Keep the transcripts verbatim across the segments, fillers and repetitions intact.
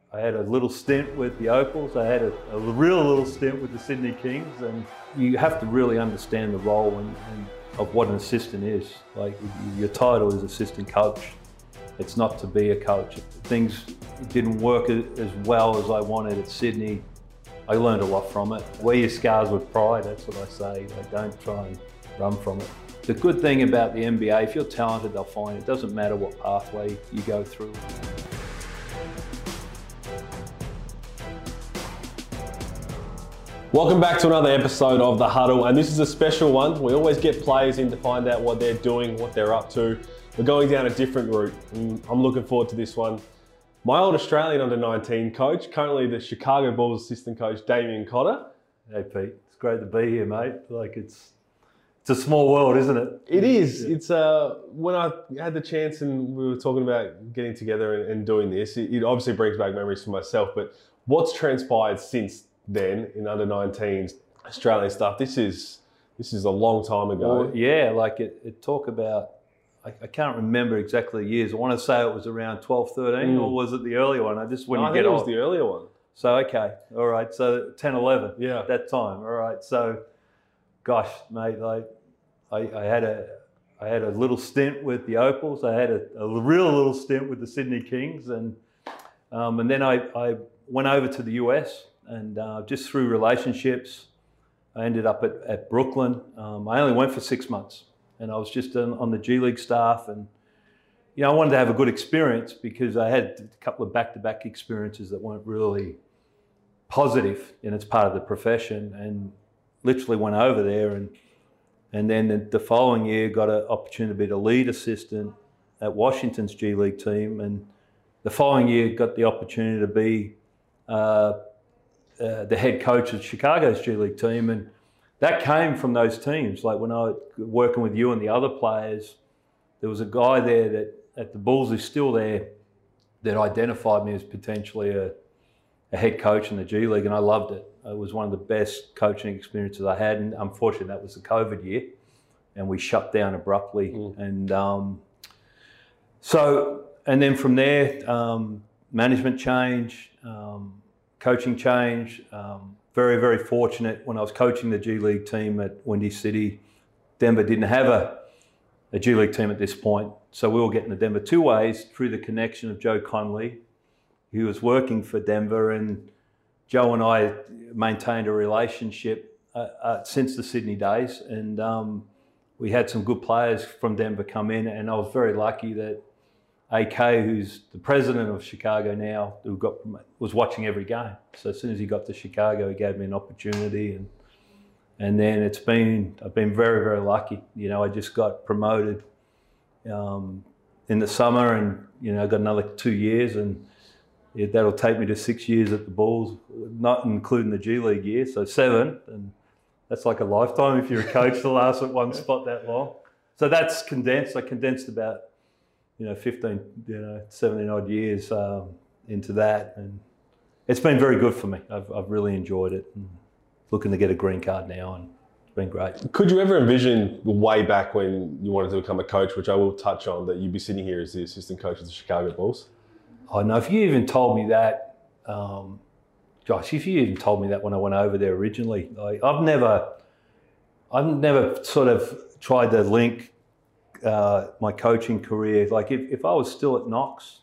I had a little stint with the Opals. I had a, a real little stint with the Sydney Kings, and you have to really understand the role and, and of what an assistant is. Like, your title is assistant coach. It's not to be a coach. Things didn't work as well as I wanted at Sydney. I learned a lot from it. Wear your scars with pride, that's what I say. Like, don't try and run from it. The good thing about the N B A, if you're talented, they'll find it. It doesn't matter what pathway you go through. Welcome back to another episode of The Huddle, and this is a special one. We always get players in to find out what they're doing, what they're up to. We're going down a different route, and I'm looking forward to this one. My old Australian under nineteen coach, currently the Chicago Bulls assistant coach, Damien Cotter. Hey Pete, it's great to be here, mate. Like, it's it's a small world, isn't it? It is. Yeah. It's uh, when I had the chance and we were talking about getting together and, and doing this, it, it obviously brings back memories for myself, but what's transpired since then in under nineteens Australian stuff, this is this is a long time ago. Well, yeah, like it, it talk about, I, I can't remember exactly the years. I want to say it was around twelve, thirteen, mm. or was it the earlier one? I just when no, you I get think old. It was the earlier one. So, okay, all right, so ten, eleven, yeah, at that time, all right. So, gosh, mate, like I, I had a I had a little stint with the Opals. I had a, a real little stint with the Sydney Kings, and um, and then I, I went over to the U S. And uh, just through relationships, I ended up at, at Brooklyn. Um, I only went for six months, and I was just on, on the G League staff. And you know, I wanted to have a good experience because I had a couple of back-to-back experiences that weren't really positive, and it's part of the profession. And literally went over there, and and then the, the following year got an opportunity to be the lead assistant at Washington's G League team, and the following year got the opportunity to be Uh, Uh, the head coach of Chicago's G League team, and that came from those teams. Like when I was working with you and the other players, there was a guy there that at the Bulls who's still there that identified me as potentially a, a head coach in the G League, and I loved it. It was one of the best coaching experiences I had, and unfortunately that was the COVID year, and we shut down abruptly. Mm. And um, so, and then from there, um, management change, um, coaching change. Um, very, very fortunate when I was coaching the G League team at Windy City. Denver didn't have a, a G League team at this point. So we were getting to Denver two ways through the connection of Joe Conley, who was working for Denver, and Joe and I maintained a relationship uh, uh, since the Sydney days. And um, we had some good players from Denver come in, and I was very lucky that A K, who's the president of Chicago now, who got was watching every game. So as soon as he got to Chicago, he gave me an opportunity, and and then it's been I've been very, very lucky. You know, I just got promoted um, in the summer, and you know, I got another two years, and it, that'll take me to six years at the Bulls, not including the G League year, so seven, and that's like a lifetime if you're a coach to last at one spot that long. So that's condensed. I condensed about, you know, fifteen, you know, seventeen odd years um, into that, and it's been very good for me. I've, I've really enjoyed it, and looking to get a green card now, and it's been great. Could you ever envision way back when you wanted to become a coach, which I will touch on, that you'd be sitting here as the assistant coach of the Chicago Bulls? I know, if you even told me that, um, Josh, if you even told me that when I went over there originally, like, I've never, I've never sort of tried to link Uh, my coaching career. Like if, if I was still at Knox,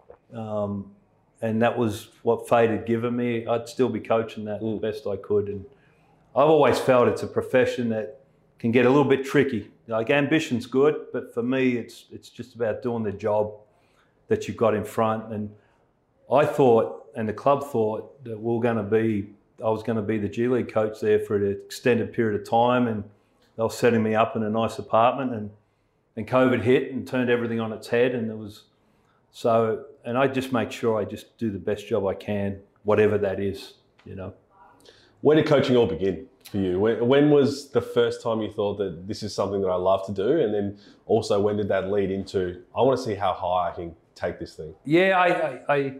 um, and that was what fate had given me, I'd still be coaching that mm. the best I could. And I've always felt it's a profession that can get a little bit tricky. Like, ambition's good, but for me, it's it's just about doing the job that you've got in front. And I thought, and the club thought, that we we're going to be, I was going to be the G League coach there for an extended period of time, and they were setting me up in a nice apartment, and And COVID hit and turned everything on its head, and there was so. And I just make sure I just do the best job I can, whatever that is, you know. When did coaching all begin for you? When, when was the first time you thought that this is something that I love to do, and then also when did that lead into I want to see how high I can take this thing? Yeah, I. I, I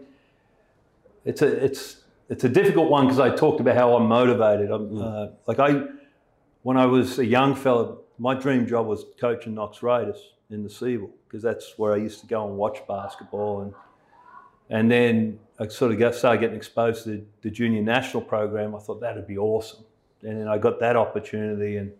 it's a it's it's a difficult one because I talked about how I'm motivated. I'm mm. uh, like I when I was a young fella. My dream job was coaching Knox Raiders in the Seabold, because that's where I used to go and watch basketball. And and then I sort of got, started getting exposed to the, the junior national program. I thought that'd be awesome, and then I got that opportunity, and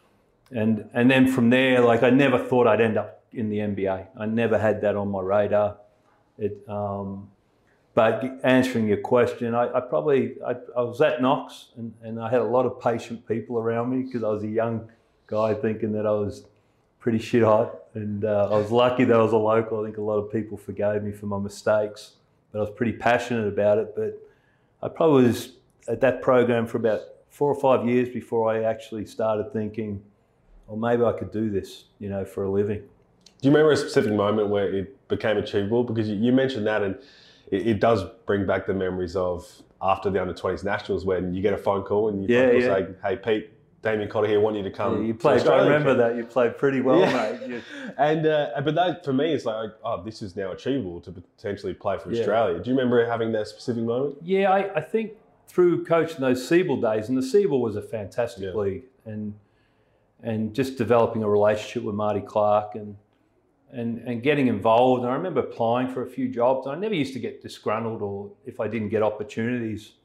and and then from there, like I never thought I'd end up in the N B A. I never had that on my radar. It, um, but answering your question, I, I probably I, I was at Knox, and, and I had a lot of patient people around me because I was a young guy thinking that I was pretty shit hot, and uh, I was lucky that I was a local. I think a lot of people forgave me for my mistakes, but I was pretty passionate about it. But I probably was at that program for about four or five years before I actually started thinking, well, maybe I could do this, you know, for a living. Do you remember a specific moment where it became achievable? Because you mentioned that, and it, it does bring back the memories of after the under twenties nationals when you get a phone call and you yeah, phone call yeah. say, "Hey Pete, Damien Cotter here, want you to come." Yeah, you played. I remember that you played pretty well, yeah. mate. You, and uh, but that for me, it's like, oh, this is now achievable to potentially play for yeah. Australia. Do you remember having that specific moment? Yeah, I, I think through coaching those Siebel days, and the Siebel was a fantastic yeah. league, and and just developing a relationship with Marty Clark and. And, and getting involved. And I remember applying for a few jobs. I never used to get disgruntled or if I didn't get opportunities.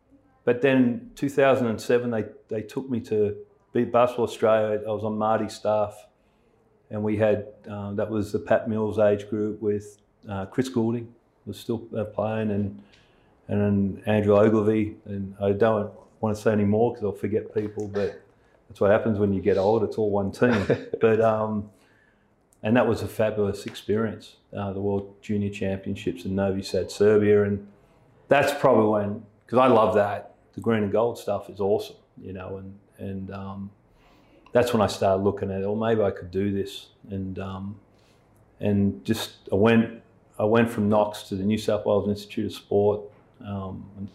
But then two thousand seven, they, they took me to Beat Basketball Australia. I was on Marty's staff. And we had, um, that was the Pat Mills age group with uh, Chris Goulding was still uh, playing, and and then Andrew Ogilvy. And I don't want to say any more because I'll forget people, but that's what happens when you get old. It's all one team. but um, And that was a fabulous experience, uh, the World Junior Championships in Novi Sad, Serbia. And that's probably when, because I love that, the green and gold stuff is awesome, you know, and, and um, that's when I started looking at it, well, maybe I could do this. And um, and just, I went, I went from Knox to the New South Wales Institute of Sport, um, and,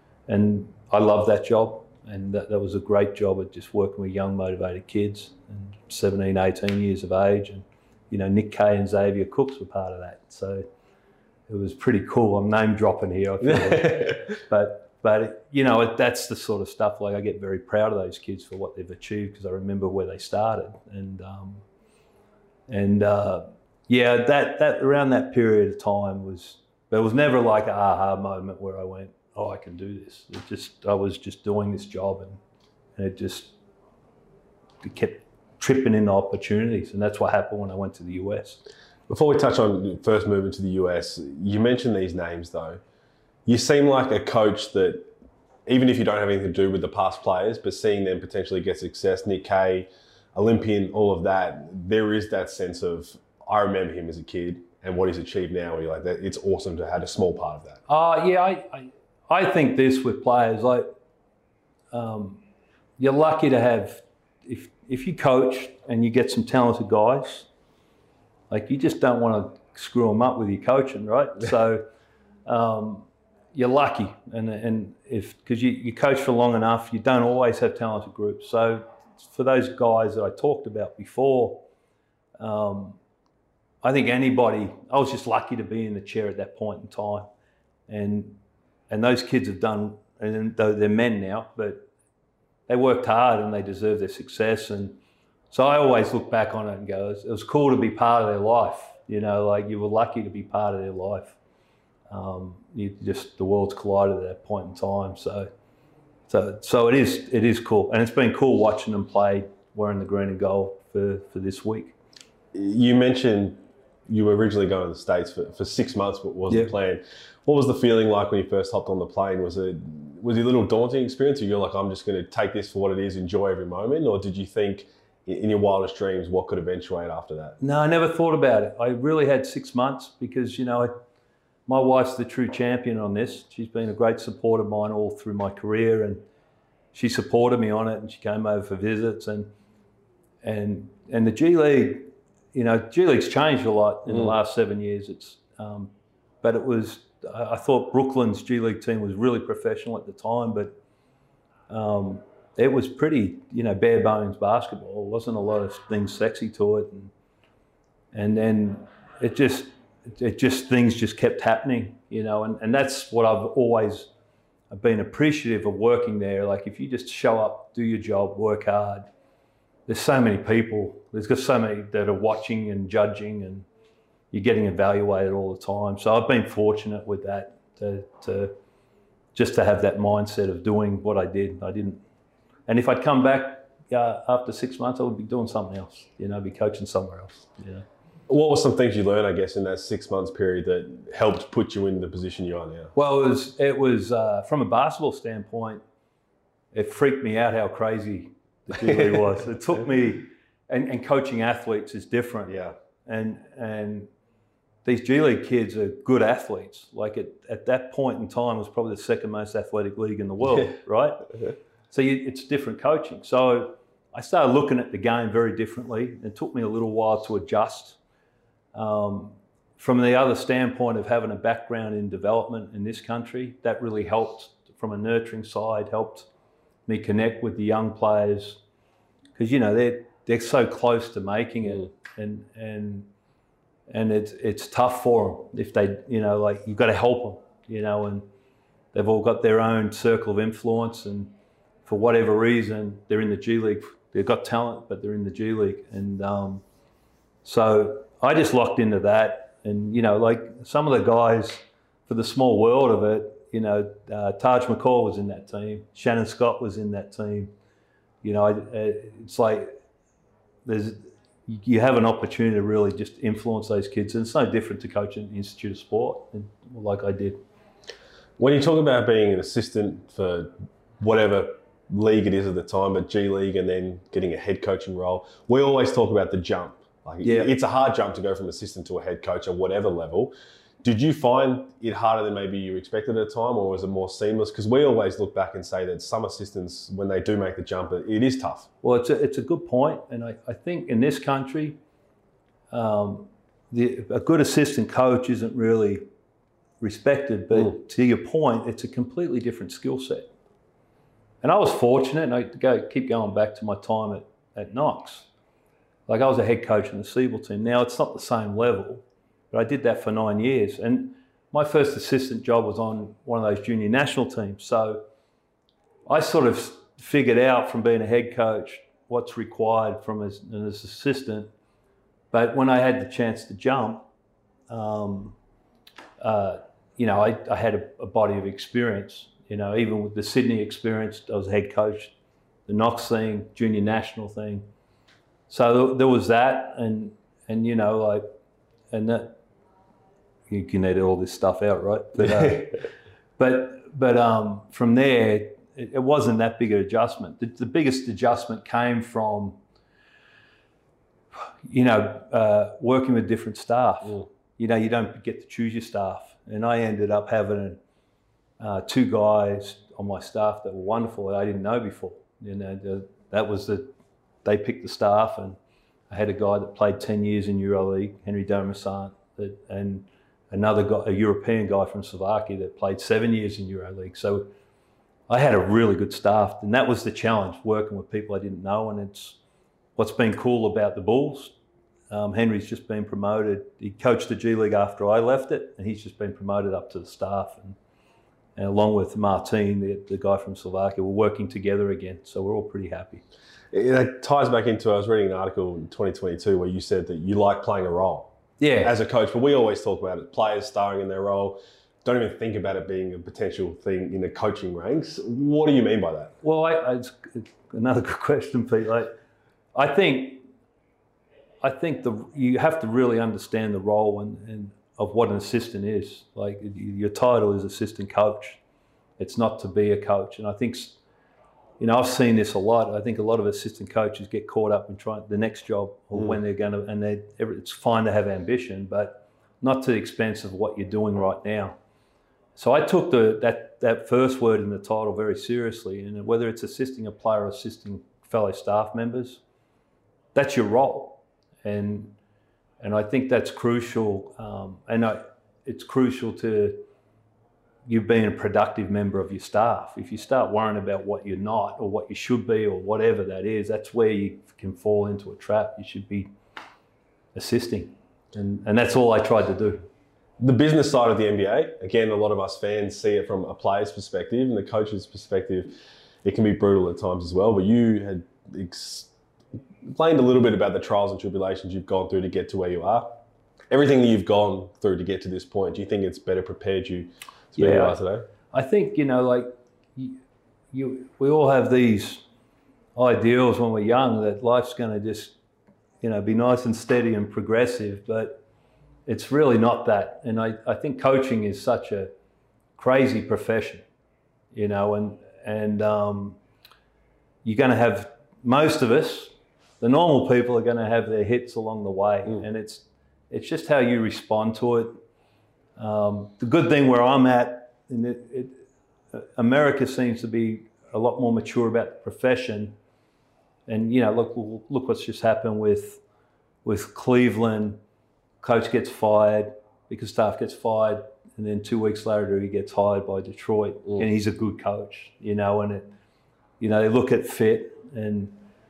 and I loved that job. And that, that was a great job at just working with young, motivated kids, and seventeen, eighteen years of age. And you know, Nick Kay and Xavier Cooks were part of that. So it was pretty cool. I'm name dropping here, I feel like. but, but you know, it, that's the sort of stuff, like I get very proud of those kids for what they've achieved because I remember where they started. And, um, and uh, yeah, that, that around that period of time was, there was never like an aha moment where I went, oh, I can do this. It just, I was just doing this job, and, and it just, it kept tripping into opportunities, and that's what happened when I went to the U S. Before we touch on first movement to the U S, you mentioned these names though. You seem like a coach that, even if you don't have anything to do with the past players, but seeing them potentially get success, Nick Kay, Olympian, all of that, there is that sense of, I remember him as a kid and what he's achieved now, where you're like, that, it's awesome to have a small part of that. Uh, yeah, I, I, I think this with players, like, um, you're lucky to have, if if you coach and you get some talented guys, like you just don't want to screw them up with your coaching, right? So um, you're lucky, and and if because you, you coach for long enough, you don't always have talented groups. So for those guys that I talked about before, um, I think anybody, I was just lucky to be in the chair at that point in time, and and those kids have done, and though they're men now, but they worked hard and they deserve their success. And so I always look back on it and go, it was cool to be part of their life. You know, like you were lucky to be part of their life. Um, you just, the worlds collided at that point in time. So, so, so it is, it is cool. And it's been cool watching them play wearing the green and gold for, for this week. You mentioned you were originally going to the States for, for six months, but wasn't yeah. planned. What was the feeling like when you first hopped on the plane? Was it was it a little daunting experience, or you're like, I'm just going to take this for what it is, enjoy every moment? Or did you think in your wildest dreams what could eventuate after that? No, I never thought about it. I really had six months because, you know, I, my wife's the true champion on this. She's been a great supporter of mine all through my career, and she supported me on it, and she came over for visits. And and and the G League, you know, G League's changed a lot in mm. the last seven years. It's, um, but it was, I thought Brooklyn's G League team was really professional at the time, but um, it was pretty, you know, bare bones basketball. There wasn't a lot of things sexy to it, and and then it just, it just things just kept happening, you know, and, and that's what I've always been appreciative of working there. Like if you just show up, do your job, work hard. There's so many people. There's got so many that are watching and judging, and you're getting evaluated all the time. So I've been fortunate with that to, to just to have that mindset of doing what I did. I didn't, and if I'd come back uh, after six months, I would be doing something else. You know, be coaching somewhere else. You know. What were some things you learned, I guess, in that six months period that helped put you in the position you are now? Well, it was, it was uh, from a basketball standpoint, it freaked me out how crazy the G League was. It took me, and, and coaching athletes is different. Yeah. And and these G League kids are good athletes. Like at, at that point in time, it was probably the second most athletic league in the world, yeah. right? So you, it's different coaching. So I started looking at the game very differently. It took me a little while to adjust. Um, from the other standpoint of having a background in development in this country, that really helped from a nurturing side, helped me connect with the young players because, you know, they're, they're so close to making it and, and, and it's, it's tough for them if they, you know, like you've got to help them, you know, and they've all got their own circle of influence and for whatever reason, they're in the G League. They've got talent, but they're in the G League. And um, so I just locked into that. And, you know, like some of the guys, for the small world of it, you know, uh, Taj McCall was in that team. Shannon Scott was in that team. You know, I, it's like there's you have an opportunity to really just influence those kids. And it's no different to coaching at the Institute of Sport, like I did. When you talk about being an assistant for whatever league it is at the time, but G League and then getting a head coaching role, we always talk about the jump. Like yeah. It's a hard jump to go from assistant to a head coach at whatever level. Did you find it harder than maybe you expected at the time, or was it more seamless? Because we always look back and say that some assistants, when they do make the jump, it is tough. Well, it's a, it's a good point. And I, I think in this country, um, the, a good assistant coach isn't really respected. But mm. to your point, it's a completely different skill set. And I was fortunate, and I go, keep going back to my time at, at Knox. Like I was a head coach in the Siebel team. Now it's not the same level, but I did that for nine years. And my first assistant job was on one of those junior national teams. So I sort of figured out from being a head coach what's required from as an assistant. But when I had the chance to jump, um, uh, you know, I, I had a, a body of experience. You know, even with the Sydney experience, I was head coach, the Knox thing, junior national thing. So there was that, and and you know, like, and that you can edit all this stuff out, right? But uh, but but um, from there, it, it wasn't that big an adjustment. The, the biggest adjustment came from, you know, uh, working with different staff. Mm. You know, you don't get to choose your staff, and I ended up having uh, two guys on my staff that were wonderful that I didn't know before. You know, the, that was the they picked the staff, and I had a guy that played ten years in EuroLeague, Henry Domisant, that, and another guy, a European guy from Slovakia that played seven years in EuroLeague. So I had a really good staff, and that was the challenge, working with people I didn't know. And it's what's been cool about the Bulls. Um, Henry's just been promoted. He coached the G League after I left it, and he's just been promoted up to the staff. And, and along with Martin, the, the guy from Slovakia, we're working together again. So we're all pretty happy. It ties back into, I was reading an article in twenty twenty-two where you said that you like playing a role. Yeah. As a coach, but we always talk about it, players starring in their role, don't even think about it being a potential thing in the coaching ranks. What do you mean by that? Well, I, I, it's another good question, Pete. Like, I think, I think the you have to really understand the role and, and of what an assistant is. Like, your title is assistant coach. It's not to be a coach. And I think, you know, I've seen this a lot. I think a lot of assistant coaches get caught up in trying the next job or mm. when they're going to, and they it's fine to have ambition, but not to the expense of what you're doing right now. So I took the that that first word in the title very seriously, and whether it's assisting a player or assisting fellow staff members, that's your role, and and I think that's crucial. Um, and I, it's crucial to you being a productive member of your staff. If you start worrying about what you're not or what you should be or whatever that is, that's where you can fall into a trap. You should be assisting, and and that's all I tried to do. The business side of the N B A, again, a lot of us fans see it from a player's perspective, and the coach's perspective, it can be brutal at times as well. But you had explained a little bit about the trials and tribulations you've gone through to get to where you are. Everything that you've gone through to get to this point, do you think it's better prepared you to be where you are today? I think, you know, like you, you, we all have these ideals when we're young that life's going to just, you know, be nice and steady and progressive, but it's really not that. And I, I think coaching is such a crazy profession, you know, and, and um, you're going to have, most of us, the normal people are going to have their hits along the way. Mm. And it's, it's just how you respond to it. Um, the good thing where I'm at, in it, it, America seems to be a lot more mature about the profession. And, you know, look, look what's just happened with, with Cleveland. Coach gets fired because staff gets fired, and then two weeks later he gets hired by Detroit, mm. and he's a good coach, you know, and it, you know, they look at fit, and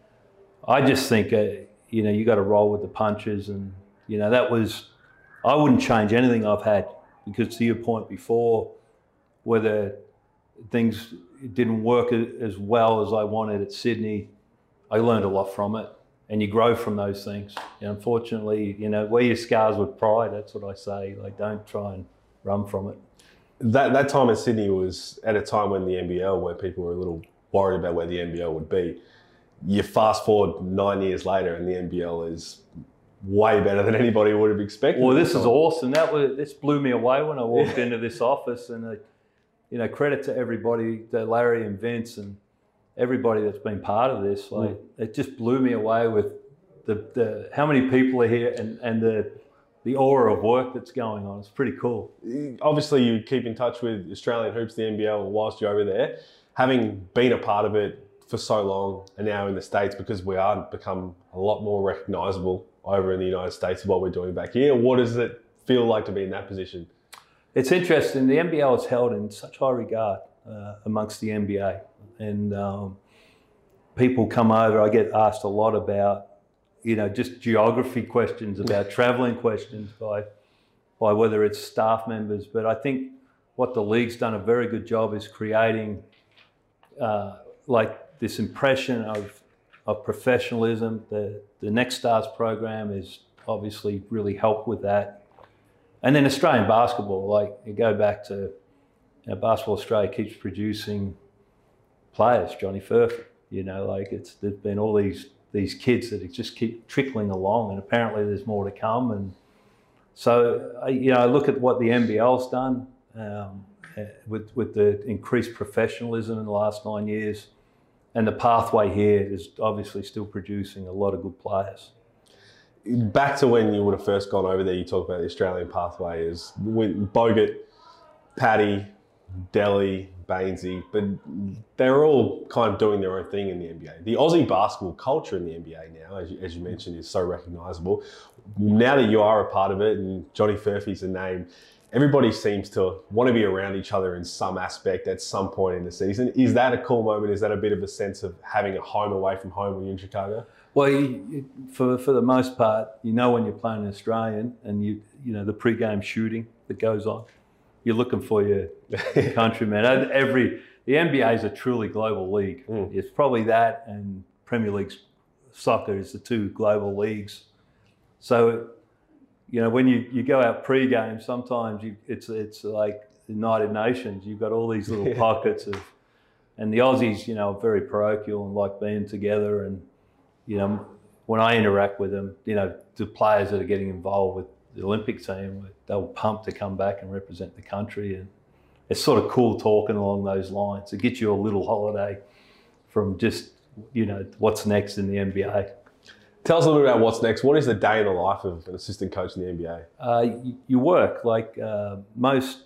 I just think, uh, you know, you got to roll with the punches, and, you know, that was, I wouldn't change anything I've had, because to your point before, whether things didn't work as well as I wanted at Sydney, I learned a lot from it, and you grow from those things. And unfortunately, you know, wear your scars with pride. That's what I say. Like, don't try and run from it. That that time in Sydney was at a time when the N B L, where people were a little worried about where the N B L would be. You fast forward nine years later, and the N B L is way better than anybody would have expected. Well, this is awesome. That was this blew me away when I walked yeah. into this office, and uh, you know, credit to everybody, to Larry and Vince and everybody that's been part of this. Like, mm. it just blew me away with the, the how many people are here, and, and the the aura of work that's going on. It's pretty cool. Obviously, you keep in touch with Australian hoops, the N B L, whilst you're over there. Having been a part of it for so long, and now in the States, because we are become a lot more recognisable over in the United States of what we're doing back here, what does it feel like to be in that position? It's interesting. The N B L is held in such high regard uh, amongst the N B A. And um, people come over, I get asked a lot about, you know, just geography questions, about traveling questions by, by whether it's staff members. But I think what the league's done a very good job is creating uh, like this impression of, of professionalism. The, the Next Stars program is obviously really helped with that. And then Australian basketball, like you go back to, you know, Basketball Australia keeps producing players, Johnny Furphy, you know, like it's, there's been all these these kids that just keep trickling along, and apparently there's more to come. And so, I, you know, I look at what the N B L's done um, with, with the increased professionalism in the last nine years, and the pathway here is obviously still producing a lot of good players. Back to when you would have first gone over there, you talk about the Australian pathway is with Bogut, Paddy, Delhi, Bainesy, but they're all kind of doing their own thing in the N B A. The Aussie basketball culture in the N B A now, as you, as you mentioned, is so recognisable. Now that you are a part of it, and Johnny Furphy's a name, everybody seems to want to be around each other in some aspect at some point in the season. Is that a cool moment? Is that a bit of a sense of having a home away from home when you're in Chicago? Well, you, for for the most part, you know when you're playing an Australian, and you you know the pre-game shooting that goes on. You're looking for your countrymen. Every the N B A is a truly global league. Mm. It's probably that and Premier League soccer is the two global leagues. So, you know, when you, you go out pre-game, sometimes you, it's it's like the United Nations. You've got all these little pockets of, and the Aussies, you know, are very parochial and like being together. And you know, when I interact with them, you know, the players that are getting involved with the Olympic team, they were pumped to come back and represent the country, and it's sort of cool talking along those lines. It gets you a little holiday from just, you know, what's next in the N B A. Tell us a little bit about what's next. What is the day in the life of an assistant coach in the N B A? Uh, you, you work like uh, most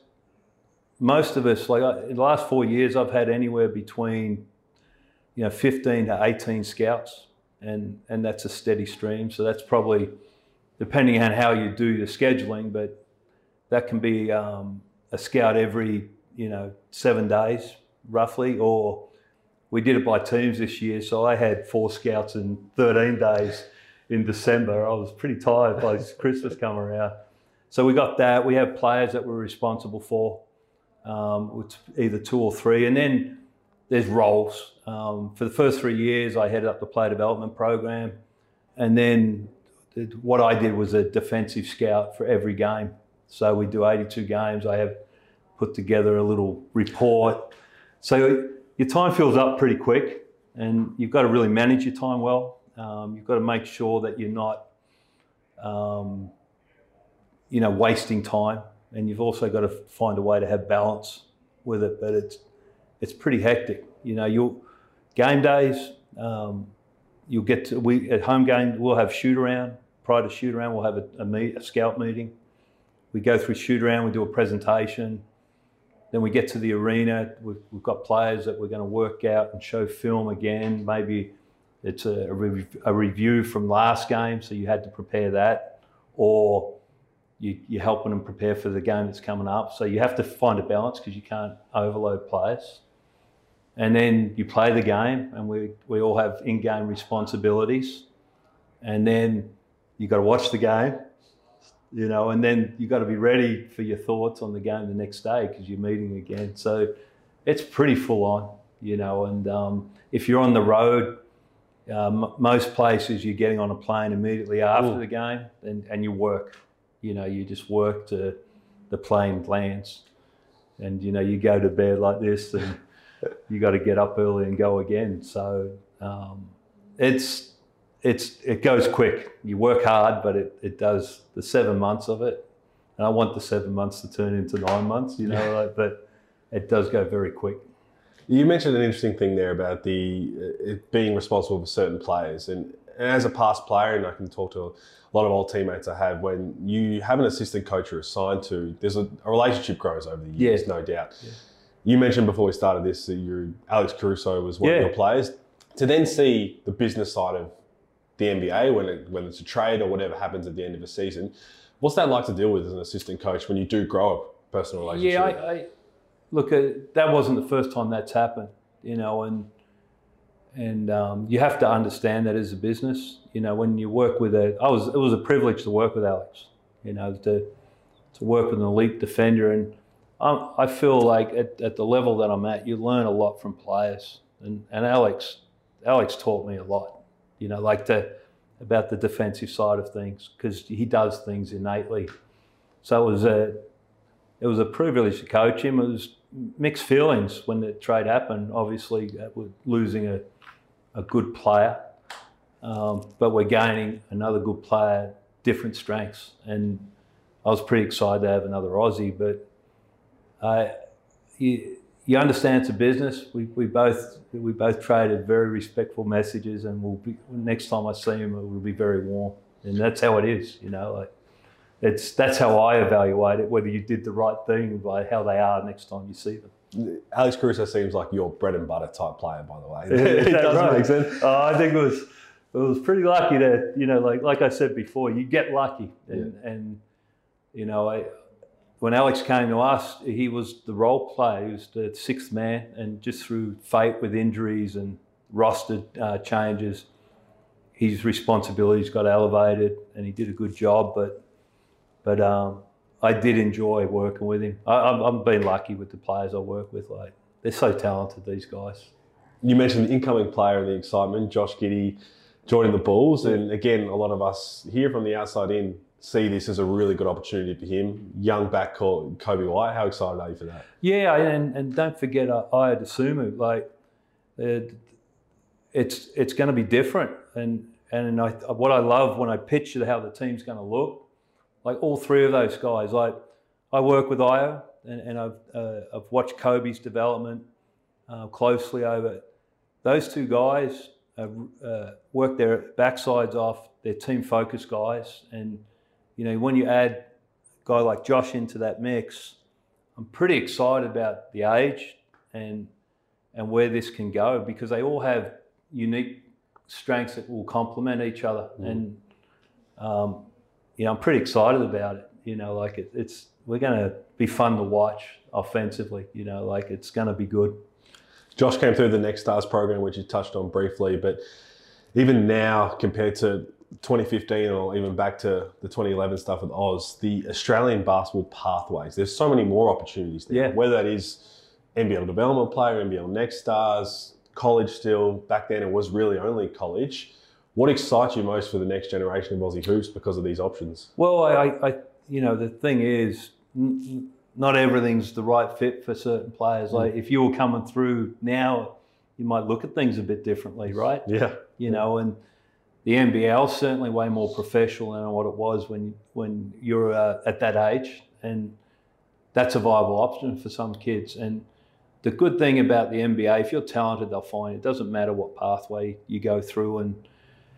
most of us. Like in the last four years, I've had anywhere between, you know, fifteen to eighteen scouts, and and that's a steady stream. So that's probably, depending on how you do your scheduling, but that can be um, a scout every, you know, seven days roughly, or we did it by teams this year. So I had four scouts in thirteen days in December. I was pretty tired by Christmas come around. So we got that. We have players that we're responsible for, um, it's either two or three. And then there's roles. Um, for the first three years, I headed up the player development program. And then what I did was a defensive scout for every game. So we do eighty-two games. I have put together a little report. So your time fills up pretty quick, and you've got to really manage your time well. Um, you've got to make sure that you're not, um, you know, wasting time, and you've also got to find a way to have balance with it. But it's it's pretty hectic. You know, you'll game days. Um, you'll get to we at home game. We'll have shoot around. Prior to shoot around, we'll have a, a meet a scout meeting. We go through shoot around. We do a presentation. Then we get to the arena. We've, we've got players that we're going to work out and show film again. Maybe it's a, a, re a review from last game, so you had to prepare that, or you, you're helping them prepare for the game that's coming up. So you have to find a balance because you can't overload players. And then you play the game, and we, we all have in-game responsibilities. And then you got to watch the game, you know, and then you got to be ready for your thoughts on the game the next day because you're meeting again. So it's pretty full on, you know, and um, if you're on the road, um, most places you're getting on a plane immediately after Ooh. the game and, and you work, you know, you just work to the plane lands and, you know, you go to bed like this and you got to get up early and go again. So um, it's, It's it goes quick. You work hard, but it, it does the seven months of it. And I want the seven months to turn into nine months, you know, yeah. like, but it does go very quick. You mentioned an interesting thing there about the it being responsible for certain players. And, and as a past player, and I can talk to a lot of old teammates I have, when you have an assistant coach you're assigned to, there's a, a relationship grows over the years, yeah. no doubt. Yeah. You mentioned before we started this that you Alex Caruso was one yeah. of your players. To then see the business side of the N B A, when it, when it's a trade or whatever happens at the end of a season, what's that like to deal with as an assistant coach when you do grow a personal relationship? Yeah, I, I look, uh, that wasn't the first time that's happened, you know, and and um, you have to understand that as a business, you know, when you work with a, I was it was a privilege to work with Alex, you know, to to work with an elite defender, and um, I feel like at, at the level that I'm at, you learn a lot from players, and and Alex Alex taught me a lot. You know, like the, about the defensive side of things, because he does things innately. So it was a, it was a privilege to coach him. It was mixed feelings when the trade happened. Obviously, we're losing a, a good player, um, but we're gaining another good player, different strengths. And I was pretty excited to have another Aussie, but uh, you, you understand it's a business. We, we both we both traded very respectful messages, and we'll be, next time I see him, it will be very warm. And that's how it is, you know. Like it's that's how I evaluate it. Whether you did the right thing by how they are next time you see them. Alex Caruso seems like your bread and butter type player, by the way. It does right? make sense. Uh, I think it was it was pretty lucky to, you know, like like I said before, you get lucky, and yeah. and you know I. When Alex came to us, he was the role player. He was the sixth man, and just through fate with injuries and roster uh, changes, his responsibilities got elevated, and he did a good job. But, but um, I did enjoy working with him. I, I'm, I'm been lucky with the players I work with. Like they're so talented, these guys. You mentioned the incoming player and the excitement, Josh Giddey joining the Bulls, and again, a lot of us here from the outside in see this as a really good opportunity for him. Young backcourt, Kobe White. How excited are you for that? Yeah, and, and don't forget uh, Ayo Dosunmu. Like, it, it's it's going to be different. And and I, what I love when I picture how the team's going to look, like all three of those guys. Like I work with Ayo, and, and I've uh, I've watched Kobe's development uh, closely over. Those two guys uh, uh, work their backsides off. They're team-focused guys, and you know, when you add a guy like Josh into that mix, I'm pretty excited about the age and and where this can go, because they all have unique strengths that will complement each other. Mm. And um, you know, I'm pretty excited about it. You know, like it, it's we're going to be fun to watch offensively. You know, like it's going to be good. Josh came through the Next Stars program, which you touched on briefly, but even now compared to twenty fifteen or even back to the twenty eleven stuff with Oz, the Australian basketball pathways, there's so many more opportunities there. Yeah. Whether that is N B L development player, N B L Next Stars, college still. Back then it was really only college. What excites you most for the next generation of Aussie hoops because of these options? Well, I, I you know, the thing is, n- not everything's the right fit for certain players. Like if you were coming through now, you might look at things a bit differently, right? Yeah. You know, and the N B L is certainly way more professional than what it was when when you're uh, at that age, and that's a viable option for some kids. And the good thing about the N B A, if you're talented, they'll find it. It doesn't matter what pathway you go through, and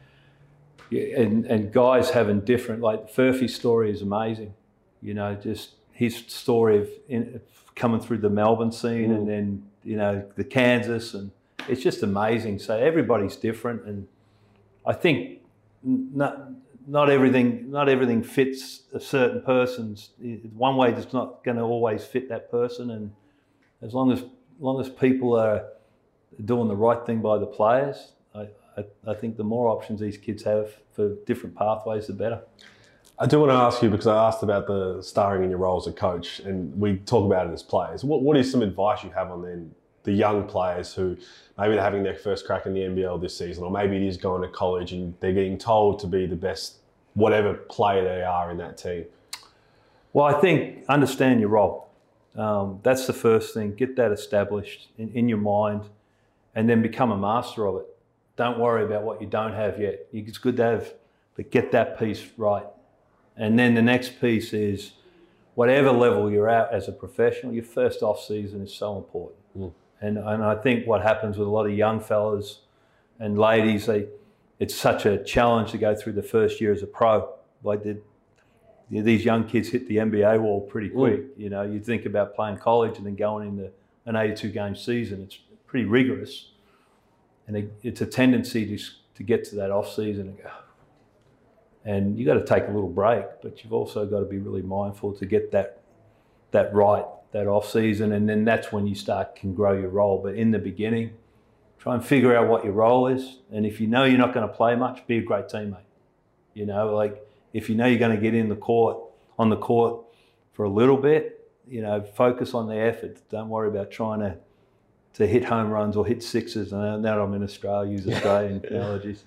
and and guys having different, like Furphy's story is amazing. You know, just his story of in, coming through the Melbourne scene, mm. and then you know the Kansas, and it's just amazing. So everybody's different, and I think not not everything not everything fits a certain person's. One way is not going to always fit that person, and as long as, as long as people are doing the right thing by the players, I, I, I think the more options these kids have for different pathways, the better. I do want to ask you, because I asked about the starring in your role as a coach, and we talk about it as players. What What is some advice you have on then the young players who maybe they're having their first crack in the N B L this season, or maybe it is going to college and they're getting told to be the best whatever player they are in that team? Well, I think understand your role. Um, that's the first thing. Get that established in, in your mind, and then become a master of it. Don't worry about what you don't have yet. It's good to have, but get that piece right. And then the next piece is, whatever level you're at as a professional, your first off season is so important. Mm. And and I think what happens with a lot of young fellas and ladies, they it's such a challenge to go through the first year as a pro. Like did you know, these young kids hit the N B A wall pretty quick. Mm. You know, you think about playing college and then going into an eighty-two game season. It's pretty rigorous, and it, it's a tendency to to get to that off season and go. And you got to take a little break, but you've also got to be really mindful to get that that right, that off season, and then that's when you start can grow your role. But in the beginning, try and figure out what your role is, and if you know you're not going to play much, be a great teammate. You know, like if you know you're going to get in the court on the court for a little bit, you know, focus on the effort. Don't worry about trying to to hit home runs or hit sixes. And now I'm in Australia, use Australian analogies,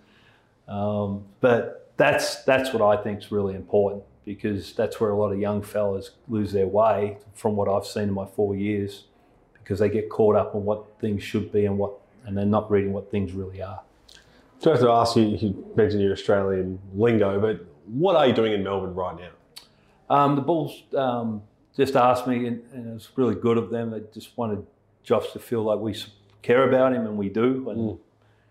um, but. That's that's what I think is really important, because that's where a lot of young fellas lose their way from what I've seen in my four years, because they get caught up on what things should be and what and they're not reading what things really are. So I have to ask you, you mentioned your Australian lingo, but what are you doing in Melbourne right now? Um, the Bulls um, just asked me, and, and it was really good of them. They just wanted Josh to feel like we care about him, and we do. And, mm.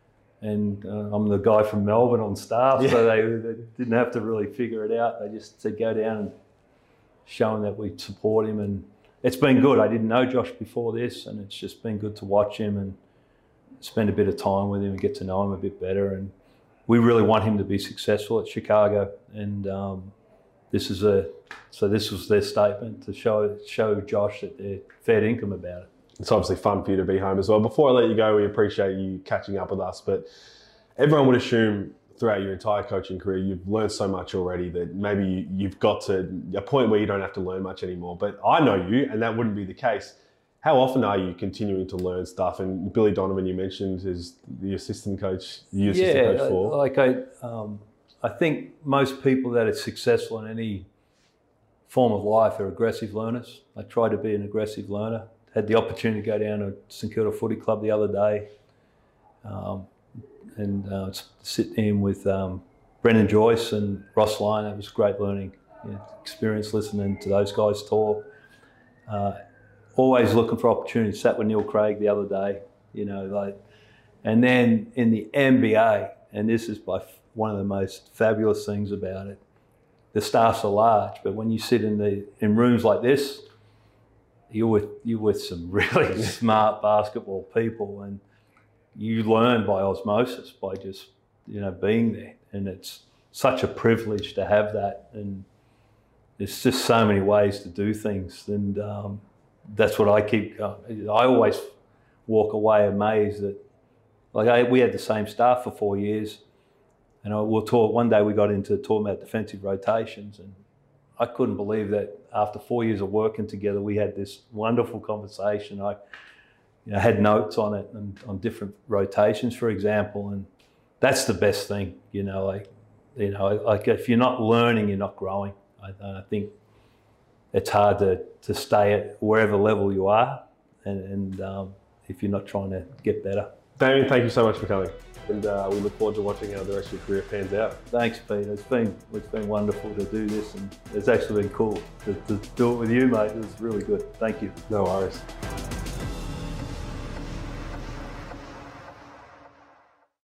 And uh, I'm the guy from Melbourne on staff, yeah. so they, they didn't have to really figure it out. They just said go down and show him that we support him, and it's been good. I didn't know Josh before this, and it's just been good to watch him and spend a bit of time with him and get to know him a bit better. And we really want him to be successful at Chicago, and um, this is a so this was their statement to show show Josh that they're fair income about it. It's obviously fun for you to be home as well. Before I let you go, we appreciate you catching up with us, but everyone would assume throughout your entire coaching career, you've learned so much already that maybe you've got to a point where you don't have to learn much anymore. But I know you, and that wouldn't be the case. How often are you continuing to learn stuff? And Billy Donovan, you mentioned, is the assistant coach, you assistant yeah, coach for. Like I, um, I think most people that are successful in any form of life are aggressive learners. I try to be an aggressive learner. Had the opportunity to go down to St Kilda Footy Club the other day, um, and uh, sit in with um, Brendan Joyce and Ross Lyon. That was great learning you know, experience listening to those guys talk. Uh, always looking for opportunities. Sat with Neil Craig the other day, you know, like, and then in the N B A, and this is by one of the most fabulous things about it. The staffs are large, but when you sit in the in rooms like this, you're with you're with some really smart basketball people, and you learn by osmosis by just you know being there, and it's such a privilege to have that. And there's just so many ways to do things, and um, that's what I keep. Uh, I always walk away amazed that, like I, we had the same staff for four years, and I will talk. One day we got into talking about defensive rotations, and I couldn't believe that after four years of working together, we had this wonderful conversation. I you know, had notes on it and on different rotations, for example, and that's the best thing, you know. Like, you know, like if you're not learning, you're not growing. I, I think it's hard to to stay at wherever level you are, and, and um, if you're not trying to get better. Damien, thank you so much for coming, and uh, we look forward to watching how the rest of your career pans out. Thanks, Peter. It's been it's been wonderful to do this, and it's actually been cool to, to do it with you, mate. It was really good. Thank you. No worries.